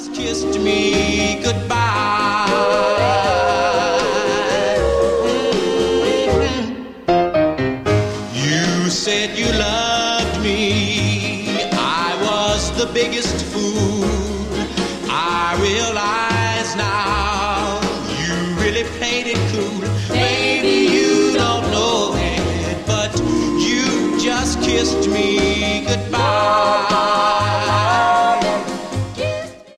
kissed me goodbye. You said you loved me. I was the biggest fool. I realize now you really played it cool. Maybe you don't know it, but you just kissed me